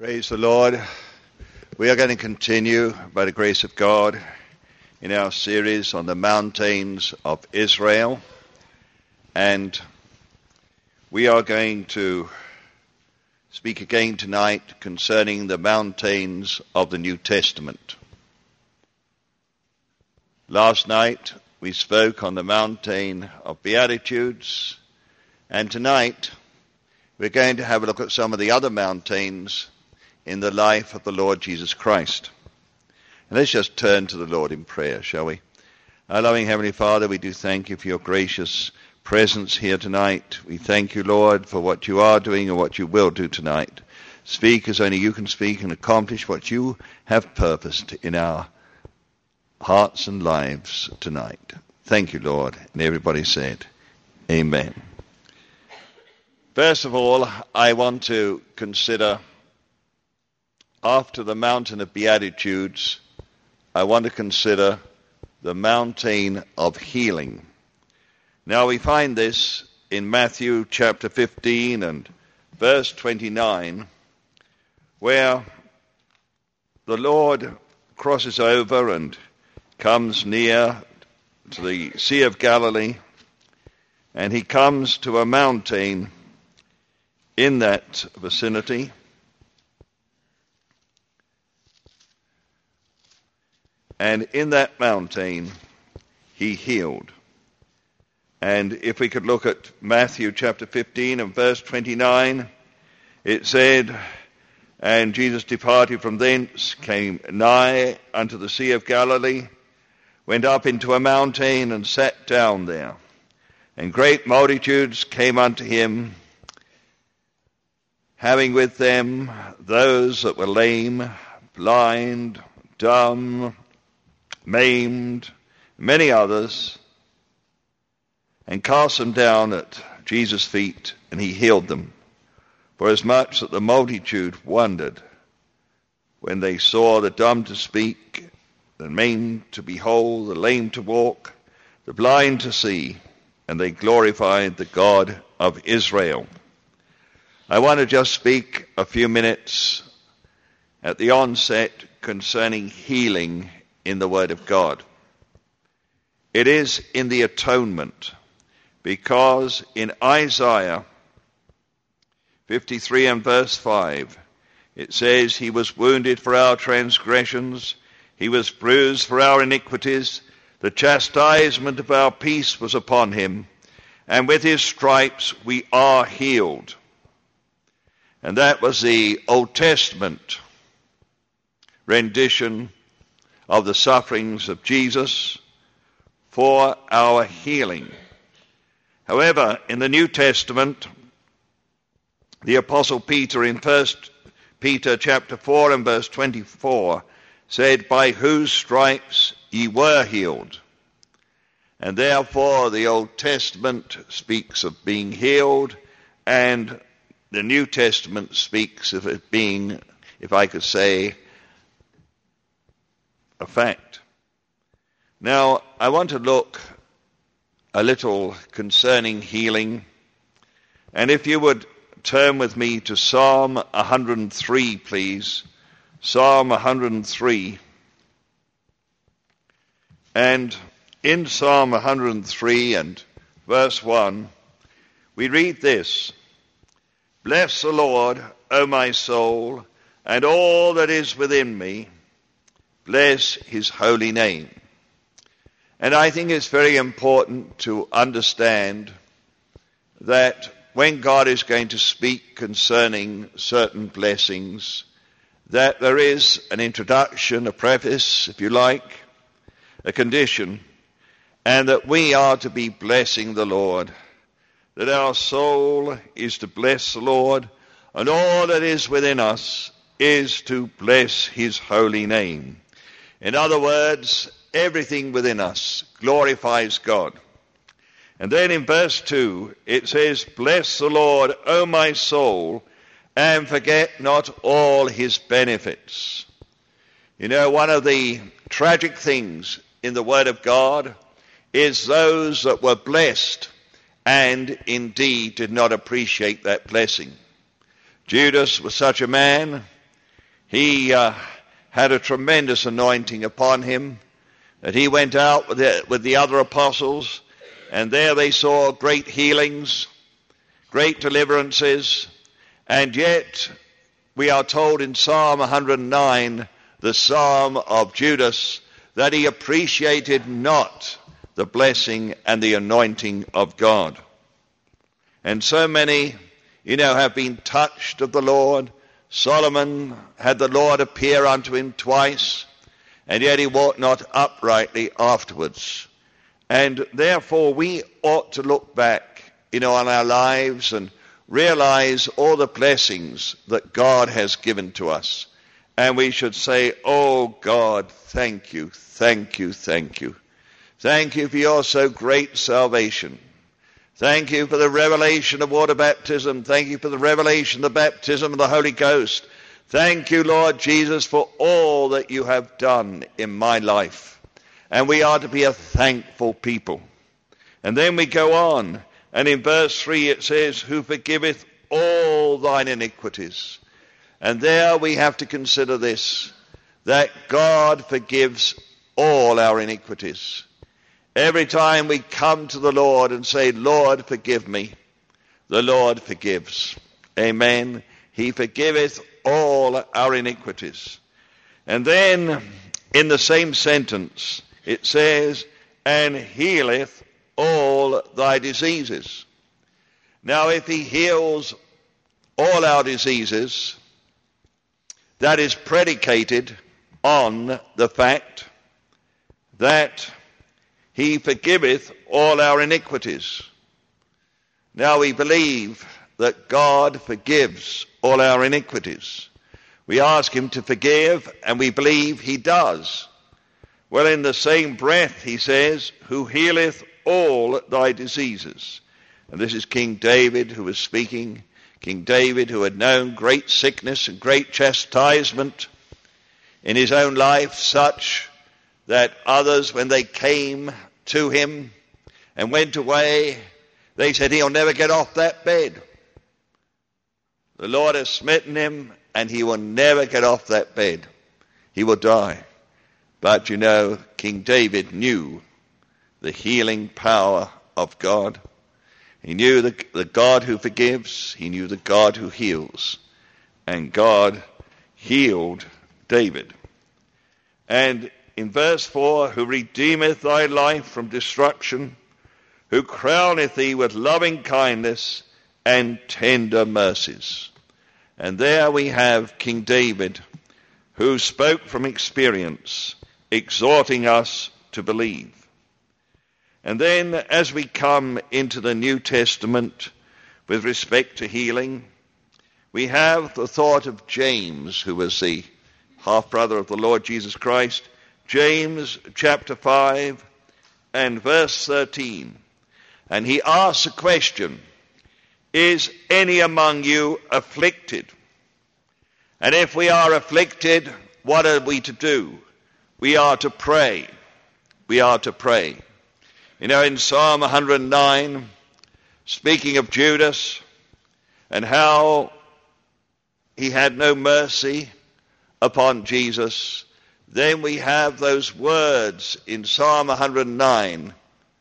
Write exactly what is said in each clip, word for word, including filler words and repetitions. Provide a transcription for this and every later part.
Praise the Lord. We are going to continue, by the grace of God, in our series on the mountains of Israel. And we are going to speak again tonight concerning the mountains of the New Testament. Last night we spoke on the mountain of Beatitudes, and tonight we're going to have a look at some of the other mountains in the life of the Lord Jesus Christ. And let's just turn to the Lord in prayer, shall we? Our loving Heavenly Father, we do thank you for your gracious presence here tonight. We thank you, Lord, for what you are doing and what you will do tonight. Speak as only you can speak and accomplish what you have purposed in our hearts and lives tonight. Thank you, Lord. And everybody said, Amen. First of all, I want to consider, after the mountain of Beatitudes, I want to consider the mountain of healing. Now we find this in Matthew chapter fifteen and verse twenty-nine, where the Lord crosses over and comes near to the Sea of Galilee, and he comes to a mountain in that vicinity. And in that mountain, he healed. And if we could look at Matthew chapter fifteen and verse twenty-nine, it said, "And Jesus departed from thence, came nigh unto the Sea of Galilee, went up into a mountain, and sat down there. And great multitudes came unto him, having with them those that were lame, blind, dumb, maimed, many others, and cast them down at Jesus' feet, and he healed them. For as much that the multitude wondered when they saw the dumb to speak, the maimed to behold, the lame to walk, the blind to see, and they glorified the God of Israel." I want to just speak a few minutes at the onset concerning healing in the Word of God. It is in the atonement, because in Isaiah fifty-three and verse five, it says, "He was wounded for our transgressions, he was bruised for our iniquities, the chastisement of our peace was upon him, and with his stripes we are healed." And that was the Old Testament rendition of the sufferings of Jesus for our healing. However, in the New Testament, the Apostle Peter in First Peter chapter four and verse twenty-four said, "By whose stripes ye were healed." And therefore the Old Testament speaks of being healed, and the New Testament speaks of it being, if I could say, a fact. Now, I want to look a little concerning healing. And if you would turn with me to Psalm one hundred three, please. Psalm one hundred three. And in Psalm one hundred three and verse one, we read this: "Bless the Lord, O my soul, and all that is within me. Bless his holy name." And I think it's very important to understand that when God is going to speak concerning certain blessings, that there is an introduction, a preface, if you like, a condition, and that we are to be blessing the Lord, that our soul is to bless the Lord, and all that is within us is to bless his holy name. In other words, everything within us glorifies God. And then in verse two, it says, "Bless the Lord, O my soul, and forget not all his benefits." You know, one of the tragic things in the Word of God is those that were blessed and indeed did not appreciate that blessing. Judas was such a man. He uh, had a tremendous anointing upon him, that he went out with the, with the other apostles, and there they saw great healings, great deliverances, and yet we are told in Psalm one hundred nine, the Psalm of Judas, that he appreciated not the blessing and the anointing of God. And so many, you know, have been touched of the Lord. Solomon had the Lord appear unto him twice, and yet he walked not uprightly afterwards. And therefore we ought to look back, you know, on our lives and realize all the blessings that God has given to us. And we should say, oh God, thank you, thank you, thank you. Thank you for your so great salvation. Thank you for the revelation of water baptism. Thank you for the revelation of the baptism of the Holy Ghost. Thank you, Lord Jesus, for all that you have done in my life. And we are to be a thankful people. And then we go on, and in verse three it says, who forgiveth all thine iniquities. And there we have to consider this, that God forgives all our iniquities. Every time we come to the Lord and say, Lord, forgive me, the Lord forgives. Amen. He forgiveth all our iniquities. And then in the same sentence it says, and healeth all thy diseases. Now if he heals all our diseases, that is predicated on the fact that he forgiveth all our iniquities. Now we believe that God forgives all our iniquities. We ask him to forgive, and we believe he does. Well, in the same breath he says, who healeth all thy diseases. And this is King David who was speaking. King David, who had known great sickness and great chastisement in his own life, such that others, when they came to him and went away, they said, he'll never get off that bed. The Lord has smitten him, and he will never get off that bed. He will die. But you know, King David knew the healing power of God. He knew the, the God who forgives. He knew the God who heals. And God healed David. And in verse four, who redeemeth thy life from destruction, who crowneth thee with loving kindness and tender mercies. And there we have King David, who spoke from experience, exhorting us to believe. And then as we come into the New Testament with respect to healing, we have the thought of James, who was the half-brother of the Lord Jesus Christ. James chapter five and verse thirteen. And he asks a question, is any among you afflicted? And if we are afflicted, what are we to do? We are to pray. We are to pray. You know, in Psalm one hundred nine, speaking of Judas and how he had no mercy upon Jesus, then we have those words in Psalm one hundred nine.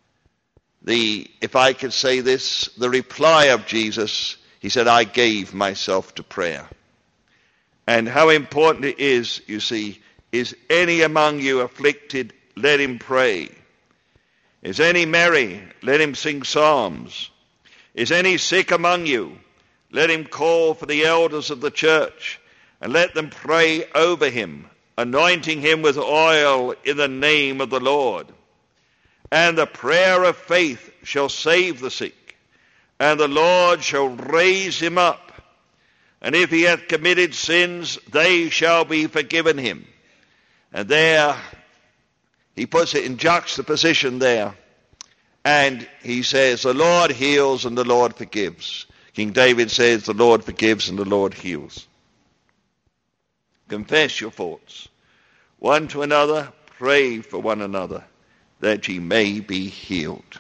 The, if I could say this, the reply of Jesus, he said, I gave myself to prayer. And how important it is, you see, is any among you afflicted, let him pray. Is any merry, let him sing psalms. Is any sick among you, let him call for the elders of the church, and let them pray over him, anointing him with oil in the name of the Lord. And the prayer of faith shall save the sick, and the Lord shall raise him up. And if he hath committed sins, they shall be forgiven him. And there, he puts it in juxtaposition there. And he says, the Lord heals and the Lord forgives. King David says, the Lord forgives and the Lord heals. Confess your faults one to another, pray for one another, that ye may be healed.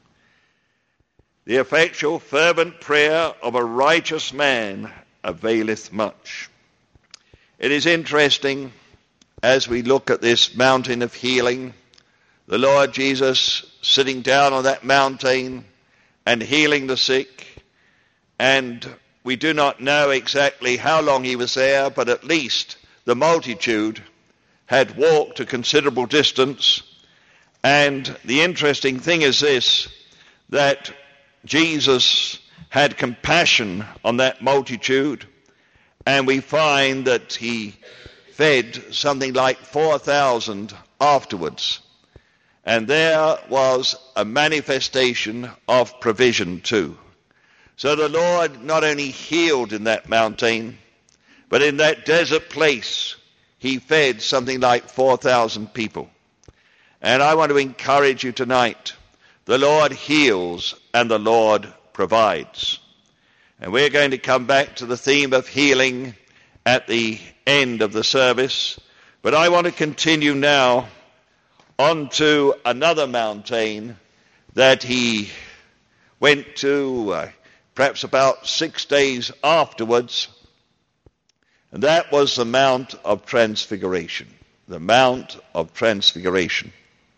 The effectual fervent prayer of a righteous man availeth much. It is interesting as we look at this mountain of healing, the Lord Jesus sitting down on that mountain and healing the sick, and we do not know exactly how long he was there, but at least the multitude had walked a considerable distance. And the interesting thing is this, that Jesus had compassion on that multitude, and we find that he fed something like four thousand afterwards. And there was a manifestation of provision too. So the Lord not only healed in that mountain, but in that desert place, he fed something like four thousand people. And I want to encourage you tonight, the Lord heals and the Lord provides. And we're going to come back to the theme of healing at the end of the service. But I want to continue now on to another mountain that he went to uh, perhaps about six days afterwards. And that was the Mount of Transfiguration. The Mount of Transfiguration.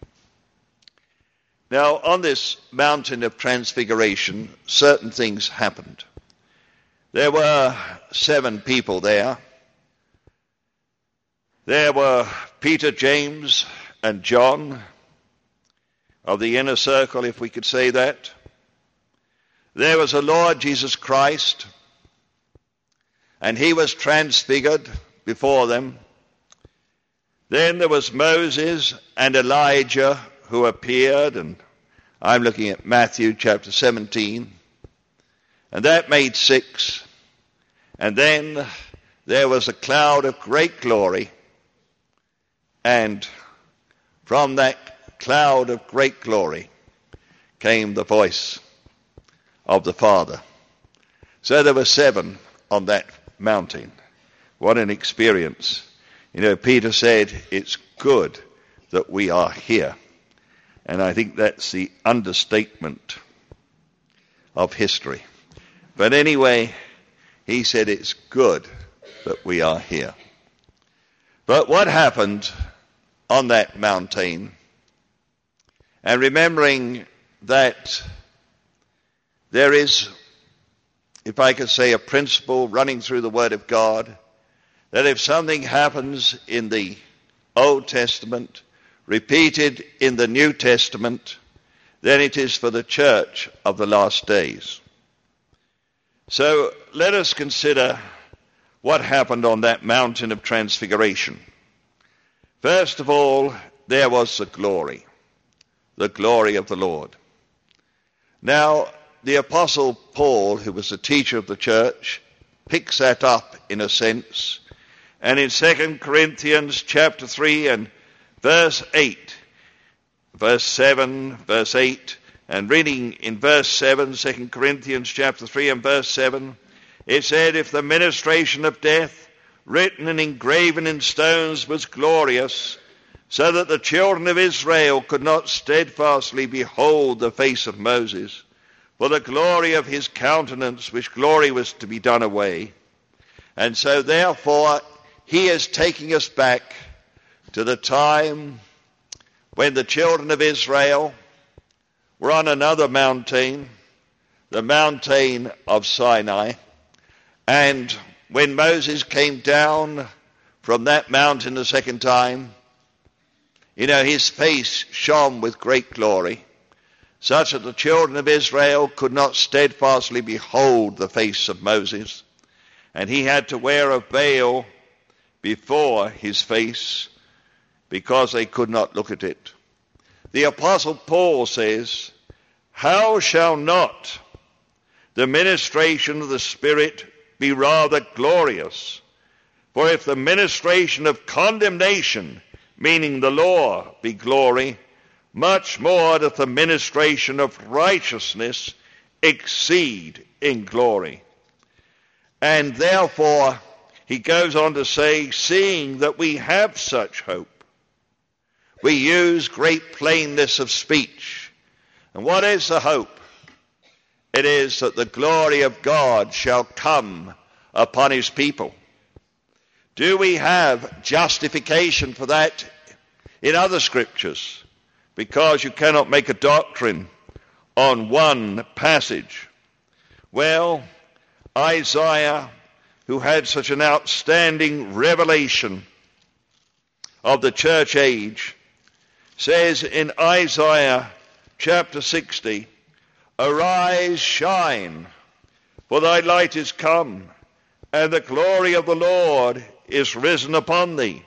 Now, on this mountain of Transfiguration, certain things happened. There were seven people there. There were Peter, James, and John of the inner circle, if we could say that. There was the Lord Jesus Christ, and he was transfigured before them. Then there was Moses and Elijah who appeared, and I'm looking at Matthew chapter seventeen, and that made six. And then there was a cloud of great glory, and from that cloud of great glory came the voice of the Father. So there were seven on that mountain. What an experience. You know, Peter said, it's good that we are here. And I think that's the understatement of history. But anyway, he said it's good that we are here. But what happened on that mountain, and remembering that there is, if I could say, a principle running through the Word of God, that if something happens in the Old Testament, repeated in the New Testament, then it is for the church of the last days. So let us consider what happened on that mountain of Transfiguration. First of all, there was the glory, the glory of the Lord. Now, the Apostle Paul, who was the teacher of the church, picks that up in a sense. And in Second Corinthians chapter three and verse eight, verse seven, verse eight, and reading in verse seven, Second Corinthians chapter three and verse seven, it said, if the ministration of death, written and engraven in stones, was glorious, so that the children of Israel could not steadfastly behold the face of Moses, for the glory of his countenance, which glory was to be done away. And so therefore, he is taking us back to the time when the children of Israel were on another mountain, the mountain of Sinai. And when Moses came down from that mountain the second time, you know, his face shone with great glory, such that the children of Israel could not steadfastly behold the face of Moses. And he had to wear a veil before his face because they could not look at it. The Apostle Paul says, how shall not the ministration of the Spirit be rather glorious? For if the ministration of condemnation, meaning the law, be glory, much more doth the ministration of righteousness exceed in glory. And therefore, he goes on to say, seeing that we have such hope, we use great plainness of speech. And what is the hope? It is that the glory of God shall come upon his people. Do we have justification for that in other scriptures? Because you cannot make a doctrine on one passage. Well, Isaiah, who had such an outstanding revelation of the church age, says in Isaiah chapter sixty, "Arise, shine, for thy light is come, and the glory of the Lord is risen upon thee.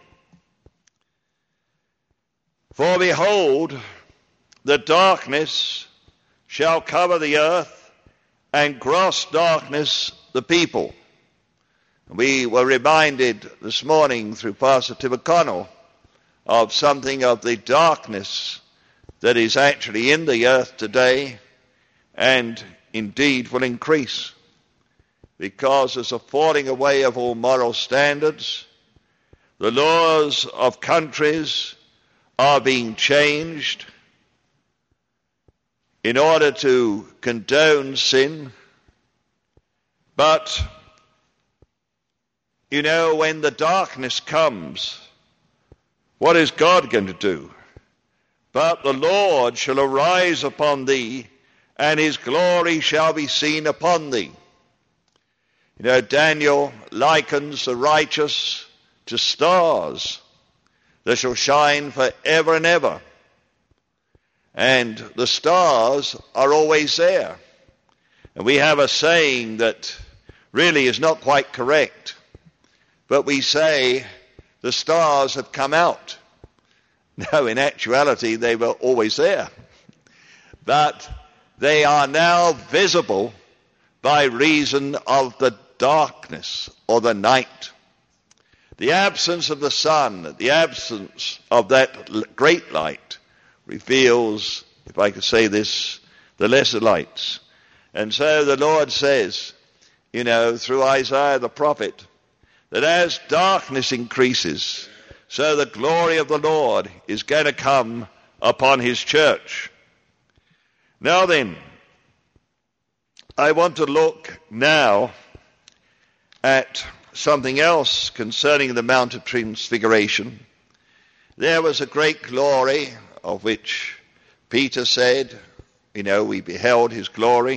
For behold, the darkness shall cover the earth, and gross darkness the people." We were reminded this morning through Pastor Tim O'Connell of something of the darkness that is actually in the earth today, and indeed will increase, because there's a falling away of all moral standards. The laws of countries are being changed in order to condone sin. But, you know, when the darkness comes, what is God going to do? "But the Lord shall arise upon thee, and his glory shall be seen upon thee." You know, Daniel likens the righteous to stars that shall shine forever and ever. And the stars are always there. And we have a saying that really is not quite correct, but we say the stars have come out. No, in actuality, they were always there. But they are now visible by reason of the darkness or the night. The absence of the sun, the absence of that great light reveals, if I could say this, the lesser lights. And so the Lord says, you know, through Isaiah the prophet, that as darkness increases, so the glory of the Lord is going to come upon his church. Now then, I want to look now at something else concerning the Mount of Transfiguration. There was a great glory of which Peter said, you know, we beheld his glory.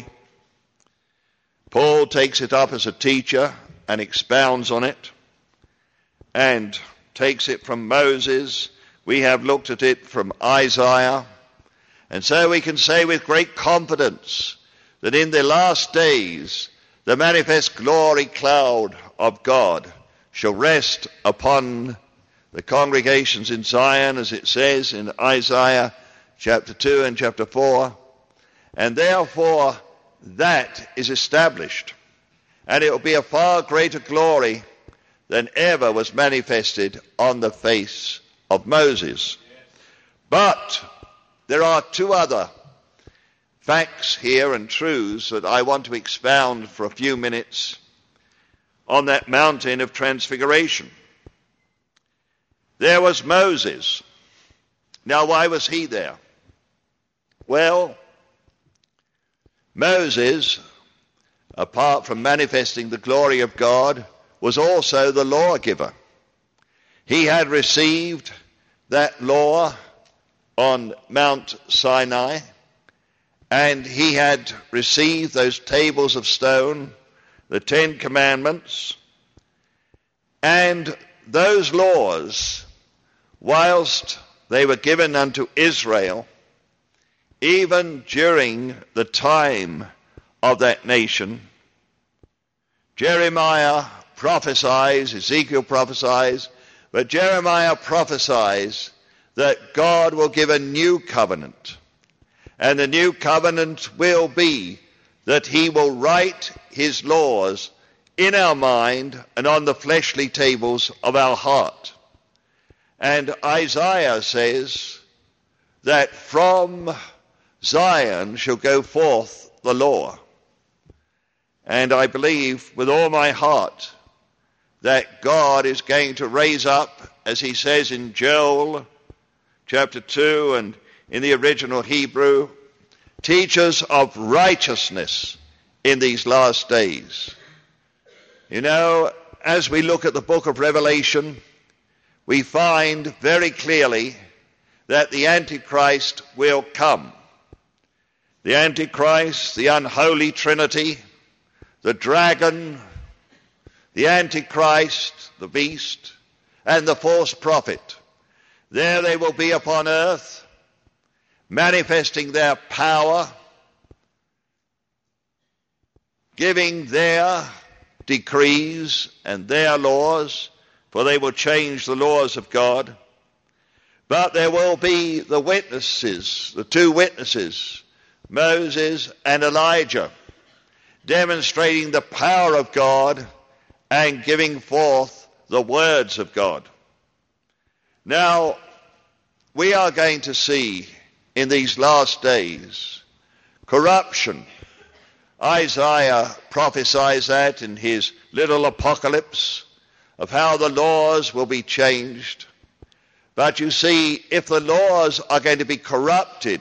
Paul takes it up as a teacher and expounds on it and takes it from Moses. We have looked at it from Isaiah. And so we can say with great confidence that in the last days the manifest glory cloud of God shall rest upon the congregations in Zion, as it says in Isaiah chapter two and chapter four. And therefore that is established. And it will be a far greater glory than ever was manifested on the face of Moses. But there are two other facts here and truths that I want to expound for a few minutes on that mountain of transfiguration. There was Moses. Now, why was he there? Well, Moses, apart from manifesting the glory of God, was also the lawgiver. He had received that law on Mount Sinai, and he had received those tables of stone, the Ten Commandments, and those laws, whilst they were given unto Israel, even during the time of that nation, Jeremiah prophesies, Ezekiel prophesies, but Jeremiah prophesies that God will give a new covenant. And the new covenant will be that he will write his laws in our mind and on the fleshly tables of our heart. And Isaiah says that from Zion shall go forth the law. And I believe with all my heart that God is going to raise up, as he says in Joel chapter two and in the original Hebrew, teachers of righteousness in these last days. You know, as we look at the book of Revelation, we find very clearly that the Antichrist will come. The Antichrist, the unholy trinity, the dragon, the Antichrist, the beast, and the false prophet. There they will be upon earth, manifesting their power, giving their decrees and their laws, for they will change the laws of God. But there will be the witnesses, the two witnesses, Moses and Elijah, demonstrating the power of God and giving forth the words of God. Now, we are going to see in these last days corruption. Isaiah prophesies that in his little apocalypse of how the laws will be changed. But you see, if the laws are going to be corrupted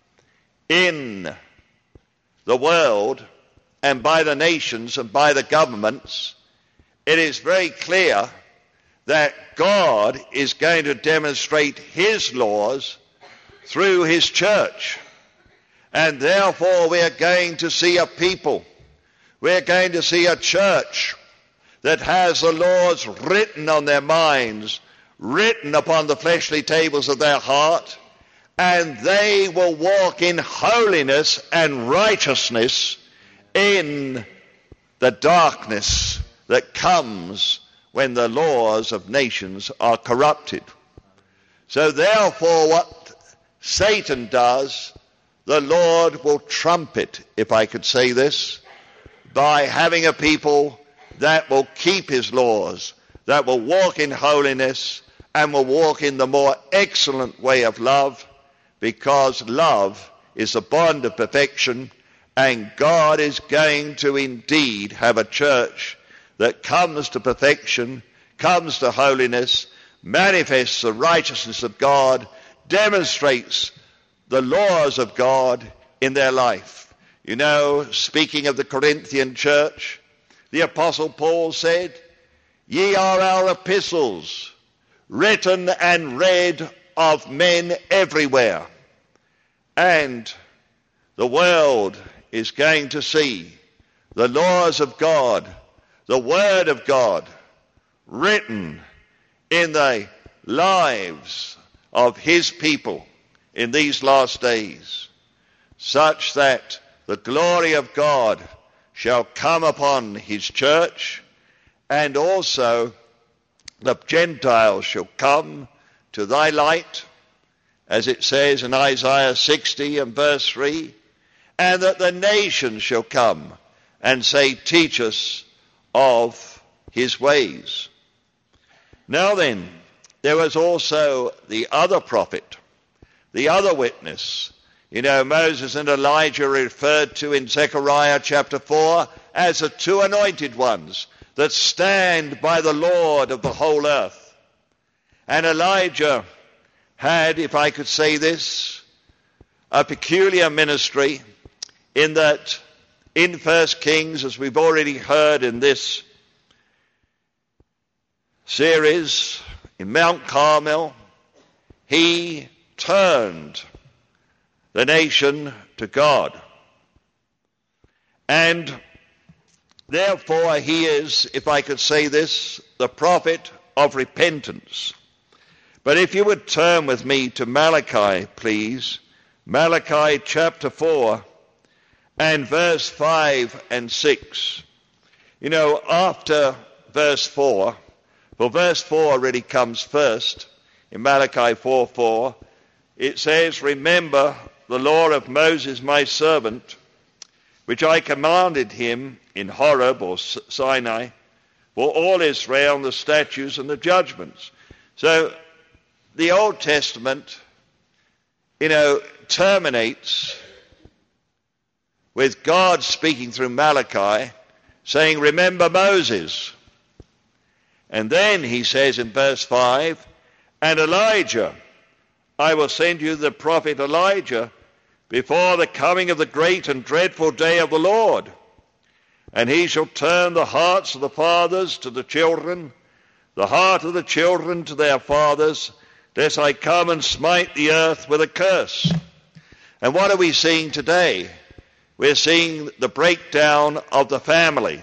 in the world and by the nations and by the governments, it is very clear that God is going to demonstrate his laws through his church. And therefore we are going to see a people, we're going to see a church that has the laws written on their minds, written upon the fleshly tables of their heart, and they will walk in holiness and righteousness in the darkness that comes when the laws of nations are corrupted. So therefore what Satan does, the Lord will trumpet, if I could say this, by having a people that will keep his laws, that will walk in holiness and will walk in the more excellent way of love, because love is the bond of perfection, and God is going to indeed have a church that comes to perfection, comes to holiness, manifests the righteousness of God, demonstrates the laws of God in their life. You know, speaking of the Corinthian church, the Apostle Paul said, "Ye are our epistles, written and read of men everywhere." And the world is going to see the laws of God, the Word of God, written in the lives of his people in these last days, such that the glory of God shall come upon his church, and also the Gentiles shall come to thy light, as it says in Isaiah sixty and verse three, and that the nations shall come and say, "Teach us of his ways." Now then, there was also the other prophet, the other witness. You know, Moses and Elijah are referred to in Zechariah chapter four as the two anointed ones that stand by the Lord of the whole earth. And Elijah had, if I could say this, a peculiar ministry, in that in First Kings, as we've already heard in this series, in Mount Carmel, he turned the nation to God. And therefore he is, if I could say this, the prophet of repentance. But if you would turn with me to Malachi, please, Malachi chapter four and verse five and six. You know, after verse four, well, verse four really comes first. In Malachi four four, it says, "Remember the law of Moses my servant, which I commanded him in Horeb," or Sinai, "for all Israel, and the statutes and the judgments." So the Old Testament, you know, terminates with God speaking through Malachi, saying, "Remember Moses." And then he says in verse five, "And Elijah, I will send you the prophet Elijah before the coming of the great and dreadful day of the Lord. And he shall turn the hearts of the fathers to the children, the heart of the children to their fathers, lest I come and smite the earth with a curse. And what are we seeing today? We're seeing the breakdown of the family.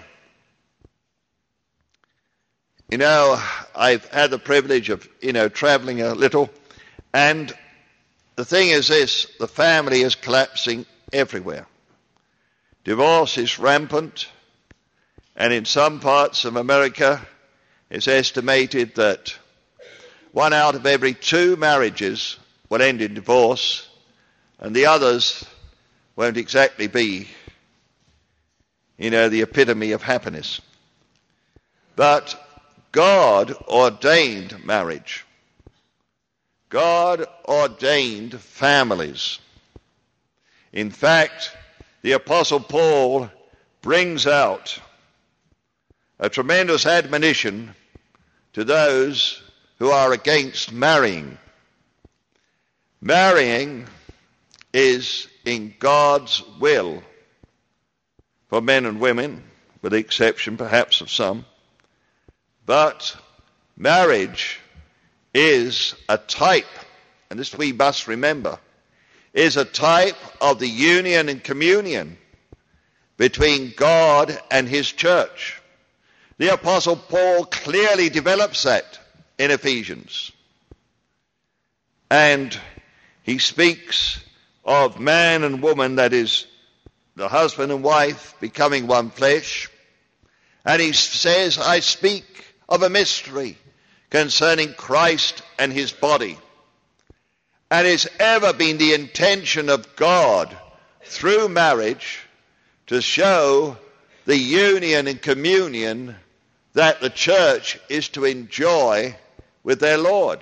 You know, I've had the privilege of, you know, traveling a little, and the thing is this, the family is collapsing everywhere. Divorce is rampant, and in some parts of America, it's estimated that one out of every two marriages will end in divorce, and the others won't exactly be, you know, the epitome of happiness. But God ordained marriage. God ordained families. In fact, the Apostle Paul brings out a tremendous admonition to those who are against marrying. Marrying is in God's will for men and women, with the exception perhaps of some. But marriage is a type, and this we must remember, is a type of the union and communion between God and his church. The Apostle Paul clearly develops that in Ephesians. And he speaks of man and woman, that is, the husband and wife becoming one flesh. And he says, I speak of a mystery concerning Christ and his body. And it's ever been the intention of God through marriage to show the union and communion that the church is to enjoy with their Lord.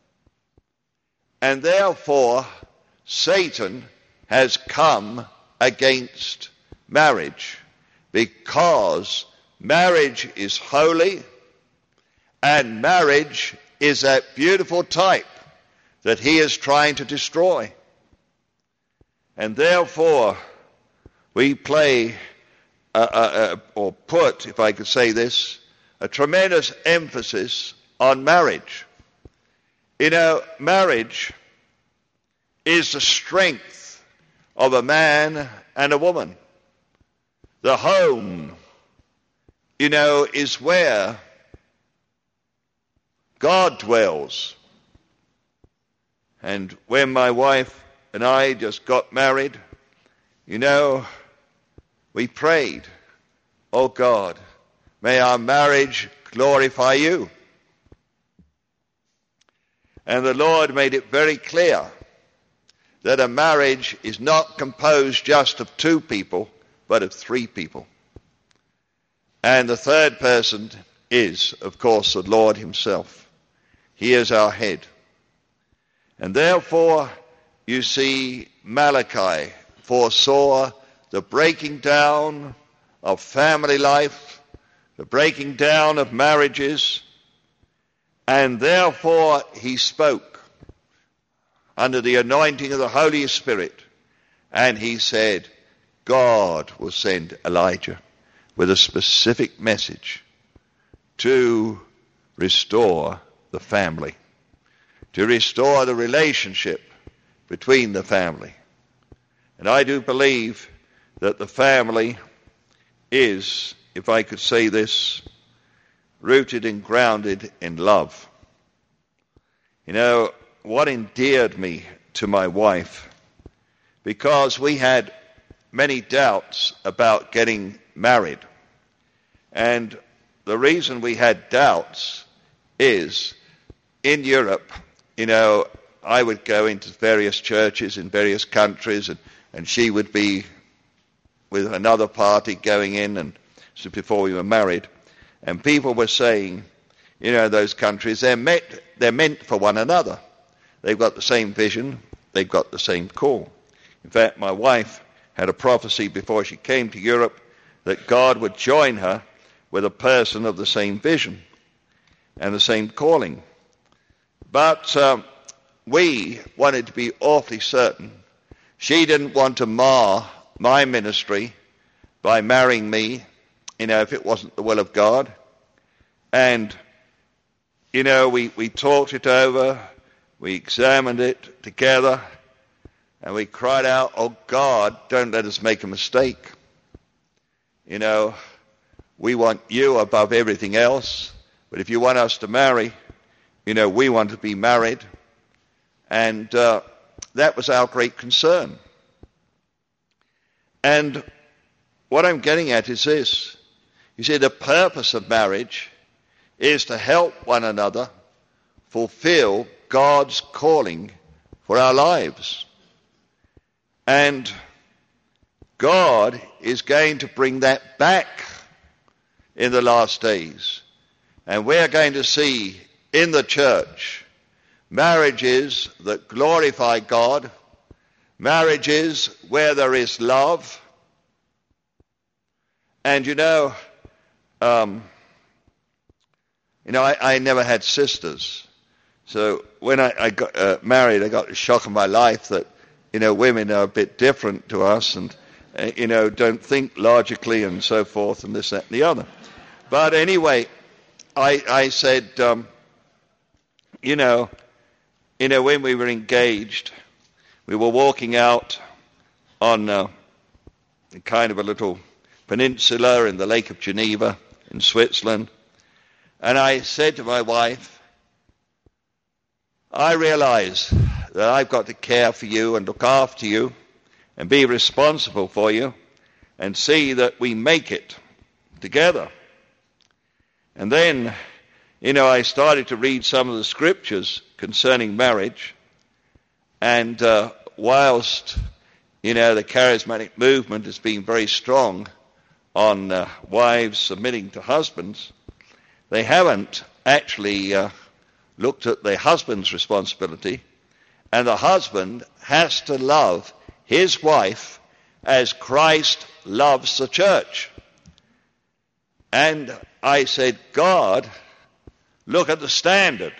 And therefore, Satan has come against marriage because marriage is holy, and marriage is that beautiful type that he is trying to destroy. And therefore, we play, uh, uh, or put, if I could say this, a tremendous emphasis on marriage. You know, marriage is the strength of a man and a woman. The home, you know, is where God dwells. And when my wife and I just got married, you know, we prayed, oh God, may our marriage glorify you. And the Lord made it very clear that a marriage is not composed just of two people, but of three people. And the third person is, of course, the Lord himself. He is our head. And therefore, you see, Malachi foresaw the breaking down of family life, the breaking down of marriages, and therefore he spoke under the anointing of the Holy Spirit, and he said, God will send Elijah with a specific message to restore the family, to restore the relationship between the family. And I do believe that the family is, if I could say this, rooted and grounded in love. You know, what endeared me to my wife, because we had many doubts about getting married. And the reason we had doubts is, in Europe, you know, I would go into various churches in various countries, and, and she would be with another party going in, and so before we were married, and people were saying, you know, those countries, they're meant, they're meant for one another. They've got the same vision, they've got the same call. In fact, my wife had a prophecy before she came to Europe that God would join her with a person of the same vision and the same calling. But um, we wanted to be awfully certain. She didn't want to mar my ministry by marrying me you know, if it wasn't the will of God. And, you know, we, we talked it over, we examined it together, and we cried out, oh God, don't let us make a mistake. You know, we want you above everything else, but if you want us to marry, you know, we want to be married. And uh, that was our great concern. And what I'm getting at is this. You see, the purpose of marriage is to help one another fulfill God's calling for our lives. And God is going to bring that back in the last days. And we're going to see in the church marriages that glorify God, marriages where there is love. And you know, um, you know, I, I never had sisters. So when I, I got uh, married, I got the shock of my life that, you know, women are a bit different to us and, uh, you know, don't think logically and so forth and this, that, and the other. But anyway, I, I said, um, you know, you know, when we were engaged, we were walking out on uh, kind of a little peninsula in the Lake of Geneva in Switzerland. And I said to my wife, I realize that I've got to care for you and look after you and be responsible for you and see that we make it together. And then, you know, I started to read some of the scriptures concerning marriage. And uh, whilst, you know, the charismatic movement has been very strong on uh, wives submitting to husbands, they haven't actually uh, looked at the husband's responsibility. And the husband has to love his wife as Christ loves the church. And I said, God, look at the standard.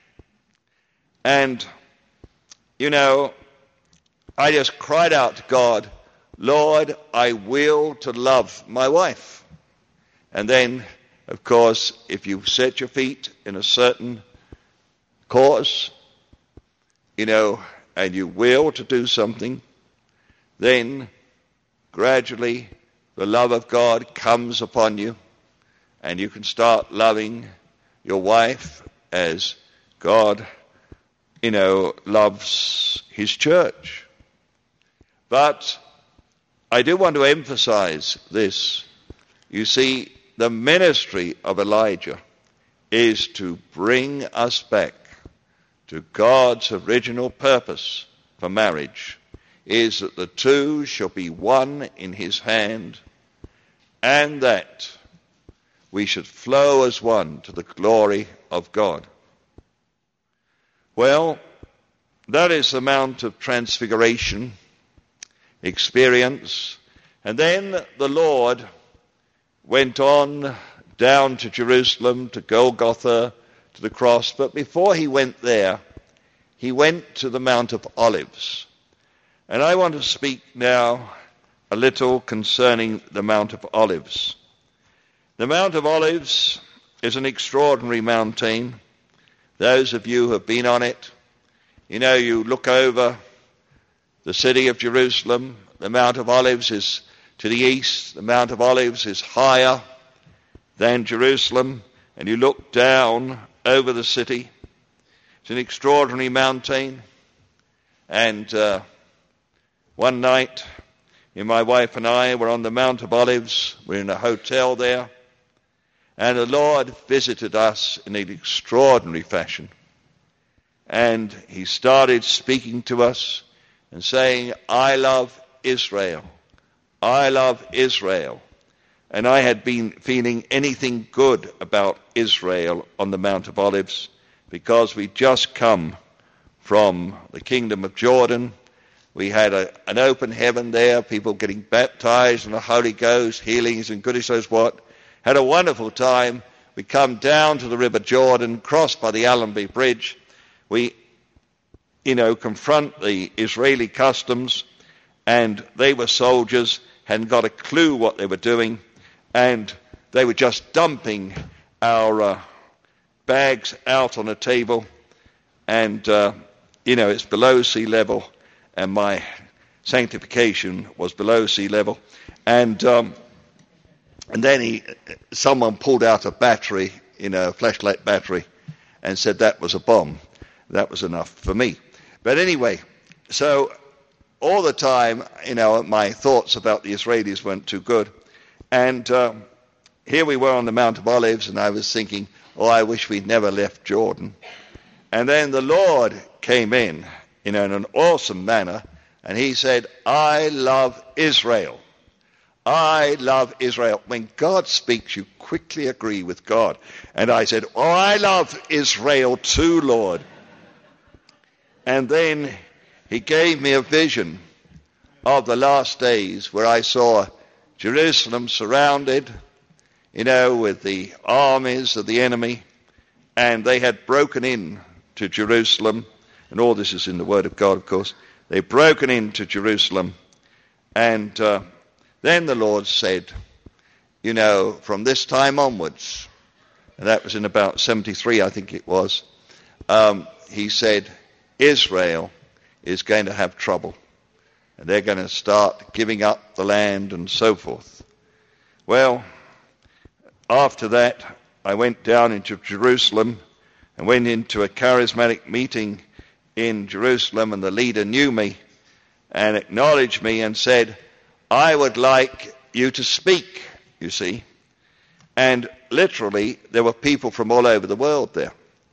And, you know, I just cried out to God, Lord, I will to love my wife. And then, of course, if you set your feet in a certain cause, you know, and you will to do something, then gradually the love of God comes upon you and you can start loving your wife as God, you know, loves his church. But I do want to emphasize this. You see, the ministry of Elijah is to bring us back to God's original purpose for marriage, is that the two shall be one in his hand, and that we should flow as one to the glory of God. Well, that is the Mount of Transfiguration experience. And then the Lord went on down to Jerusalem, to Golgotha, to the cross. But before he went there, he went to the Mount of Olives. And I want to speak now a little concerning the Mount of Olives. The Mount of Olives is an extraordinary mountain. Those of you who have been on it, you know, you look over the city of Jerusalem. The Mount of Olives is to the east. The Mount of Olives is higher than Jerusalem. And you look down over the city. It's an extraordinary mountain. And uh, one night, my wife and I were on the Mount of Olives. We're in a hotel there. And the Lord visited us in an extraordinary fashion. And he started speaking to us and saying, I love Israel. I love Israel. And I had been feeling anything good about Israel on the Mount of Olives because we'd just come from the kingdom of Jordan. We had a, an open heaven there, people getting baptized in the Holy Ghost, healings and goodness knows what. Had a wonderful time. We come down to the River Jordan, crossed by the Allenby Bridge. We, you know, confront the Israeli customs, and they were soldiers, hadn't got a clue what they were doing. And they were just dumping our uh, bags out on a table, and, uh, you know, it's below sea level, and my sanctification was below sea level. And um, and then he, someone pulled out a battery, you know, a flashlight battery, and said that was a bomb. That was enough for me. But anyway, so all the time, you know, my thoughts about the Israelis weren't too good. And uh, here we were on the Mount of Olives, and I was thinking, oh, I wish we'd never left Jordan. And then the Lord came in, you know, in an awesome manner, and he said, I love Israel. I love Israel. When God speaks, you quickly agree with God. And I said, oh, I love Israel too, Lord. And then he gave me a vision of the last days where I saw Jerusalem surrounded, you know, with the armies of the enemy, and they had broken in to Jerusalem, and all this is in the Word of God, of course. They'd broken into Jerusalem, and uh, then the Lord said, you know, from this time onwards, and that was in about seventy-three, I think it was, um, he said, Israel is going to have trouble, and they're going to start giving up the land and so forth. Well, after that, I went down into Jerusalem and went into a charismatic meeting in Jerusalem, and the leader knew me and acknowledged me and said, I would like you to speak, you see. And literally, there were people from all over the world there.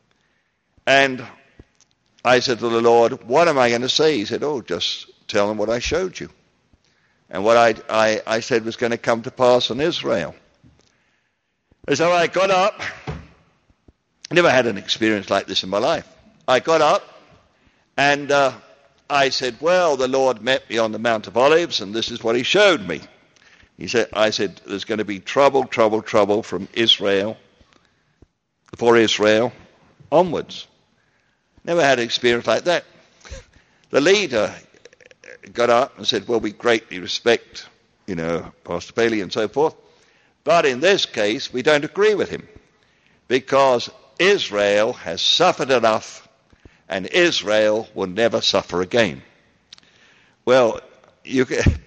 And I said to the Lord, what am I going to say? He said, oh, just tell them what I showed you. And what I, I, I said was going to come to pass in Israel. And so I got up. I never had an experience like this in my life. I got up and uh, I said, well, the Lord met me on the Mount of Olives, and this is what he showed me. He said, I said, there's going to be trouble, trouble, trouble from Israel, for Israel onwards. Never had an experience like that. The leader got up and said, well, we greatly respect, you know, Pastor Paley and so forth. But in this case, we don't agree with him, because Israel has suffered enough, and Israel will never suffer again. Well, you,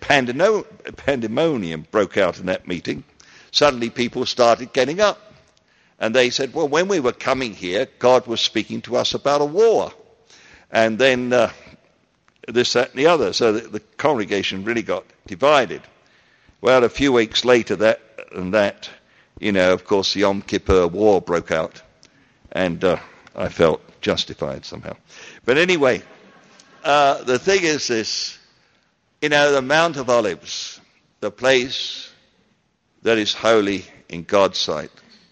pandemonium broke out in that meeting. Suddenly people started getting up. And they said, well, when we were coming here, God was speaking to us about a war. And then uh, this, that, and the other. So the, the congregation really got divided. Well, a few weeks later, that and that, you know, of course, the Yom Kippur War broke out. And uh, I felt justified somehow. But anyway, uh, the thing is this, you know, the Mount of Olives, the place that is holy in God's sight.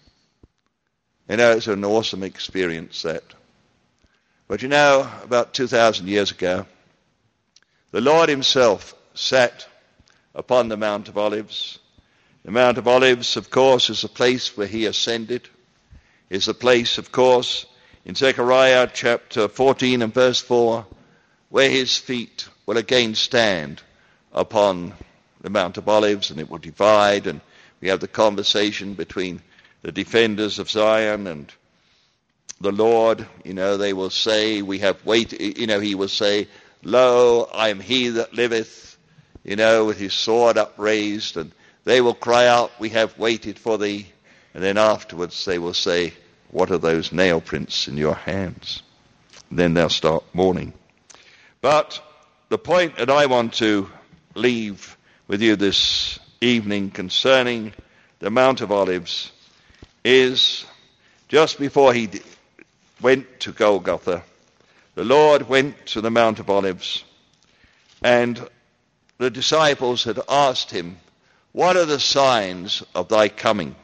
You know, it's an awesome experience, that. But you know, about two thousand years ago, the Lord himself sat upon the Mount of Olives. The Mount of Olives, of course, is the place where he ascended. It's the place, of course, in Zechariah chapter fourteen and verse four, where his feet will again stand upon the Mount of Olives, and it will divide, and we have the conversation between the defenders of Zion and the Lord. You know, they will say, we have waited, you know, he will say, lo, I am he that liveth, you know, with his sword upraised, and they will cry out, we have waited for thee. And then afterwards they will say, what are those nail prints in your hands? And then they'll start mourning. But the point that I want to leave with you this evening concerning the Mount of Olives is just before he went to Golgotha, the Lord went to the Mount of Olives, and the disciples had asked him, what are the signs of thy coming?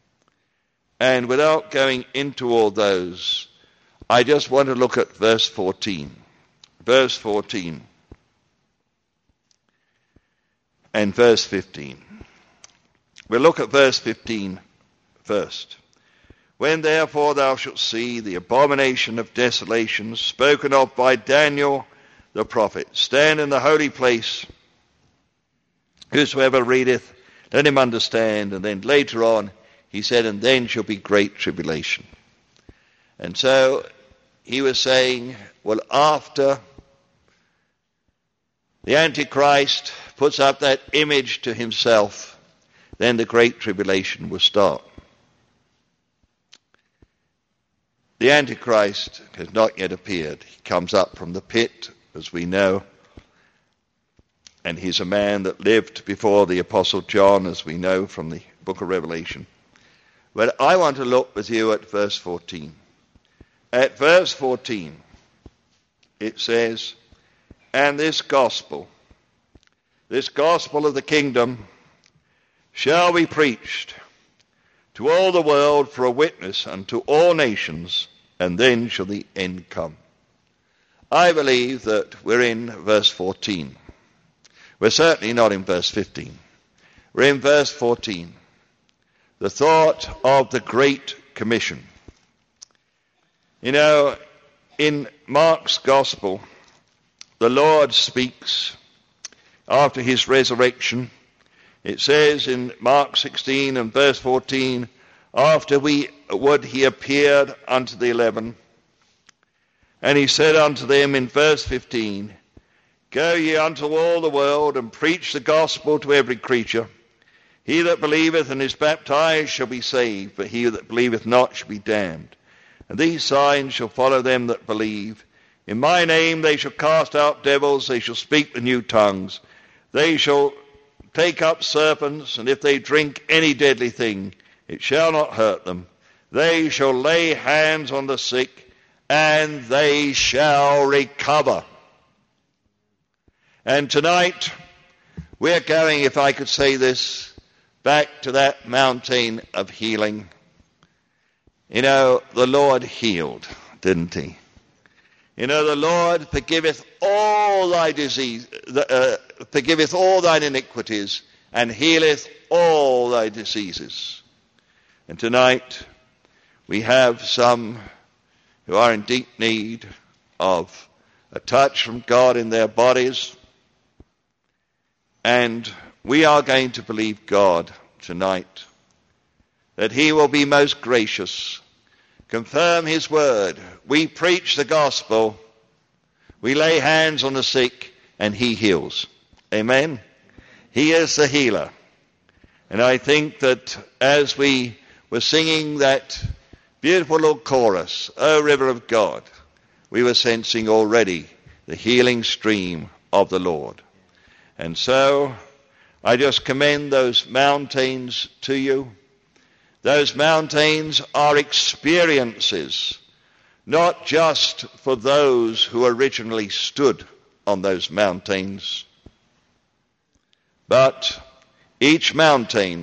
And without going into all those, I just want to look at verse fourteen. Verse fourteen and verse fifteen. We'll look at verse fifteen first. When therefore thou shalt see the abomination of desolation spoken of by Daniel the prophet stand in the holy place, whosoever readeth, let him understand. And then later on, he said, and then shall be great tribulation. And so he was saying, well, after the Antichrist puts up that image to himself, then the great tribulation will start. The Antichrist has not yet appeared. He comes up from the pit, as we know, and he's a man that lived before the Apostle John, as we know from the book of Revelation. But I want to look with you at verse fourteen. At verse fourteen, it says, and this gospel, this gospel of the kingdom, shall be preached to all the world for a witness unto all nations, and then shall the end come. I believe that we're in verse fourteen. We're certainly not in verse fifteen. We're in verse fourteen. The thought of the Great Commission. You know, in Mark's Gospel, the Lord speaks after his resurrection. It says in Mark sixteen and verse fourteen, after we would he appeared unto the eleven, and he said unto them in verse fifteen, go ye unto all the world and preach the gospel to every creature. He that believeth and is baptized shall be saved, but he that believeth not shall be damned. And these signs shall follow them that believe. In my name they shall cast out devils, they shall speak with new tongues. They shall take up serpents, and if they drink any deadly thing, it shall not hurt them. They shall lay hands on the sick, and they shall recover. And tonight, we're going, if I could say this, back to that mountain of healing. You know, the Lord healed, didn't he? You know, the Lord forgiveth all thy disease, uh, forgiveth all thine iniquities, and healeth all thy diseases. And tonight, we have some who are in deep need of a touch from God in their bodies. And we are going to believe God tonight that he will be most gracious, confirm his word. We preach the gospel, we lay hands on the sick, and he heals. Amen? He is the healer. And I think that as we were singing that beautiful little chorus, O River of God, we were sensing already the healing stream of the Lord. And so I just commend those mountains to you. Those mountains are experiences, not just for those who originally stood on those mountains, but each mountain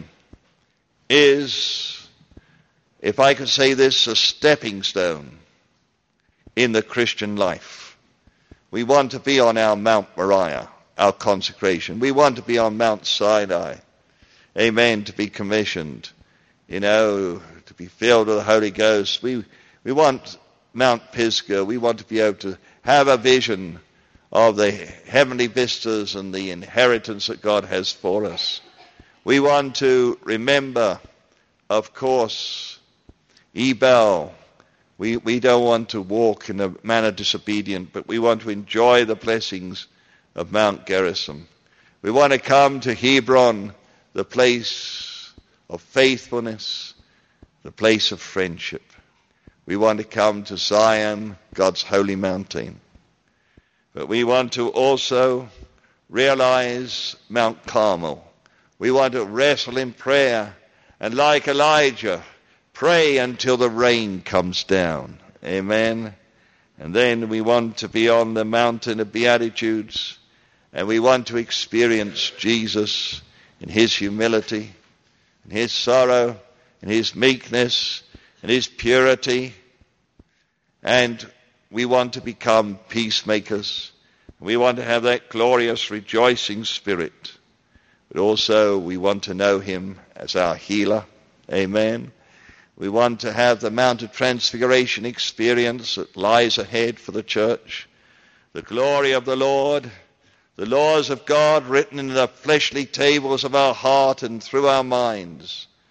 is, if I could say this, a stepping stone in the Christian life. We want to be on our Mount Moriah, our consecration. We want to be on Mount Sinai. Amen, to be commissioned. You know, to be filled with the Holy Ghost. We we want Mount Pisgah. We want to be able to have a vision of the heavenly vistas and the inheritance that God has for us. We want to remember, of course, Ebal. We, we don't want to walk in a manner disobedient, but we want to enjoy the blessings of Mount Gerizim. We want to come to Hebron, the place of faithfulness, the place of friendship. We want to come to Zion, God's holy mountain. But we want to also realize Mount Carmel. We want to wrestle in prayer and, like Elijah, pray until the rain comes down. Amen. And then we want to be on the mountain of Beatitudes, and we want to experience Jesus in his humility, in his sorrow, in his meekness, in his purity. And we want to become peacemakers. We want to have that glorious rejoicing spirit. But also we want to know him as our healer. Amen. We want to have the Mount of Transfiguration experience that lies ahead for the church. The glory of the Lord, the laws of God written in the fleshly tables of our heart and through our minds.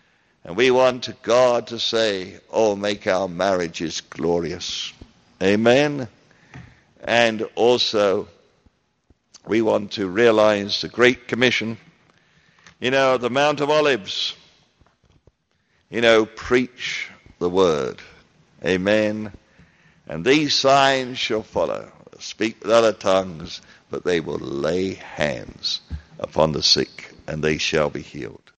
And we want God to say, oh, make our marriages glorious. Amen. And also, we want to realize the Great Commission. You know, the Mount of Olives. You know, preach the word. Amen. And these signs shall follow. Speak with other tongues, but they will lay hands upon the sick, and they shall be healed.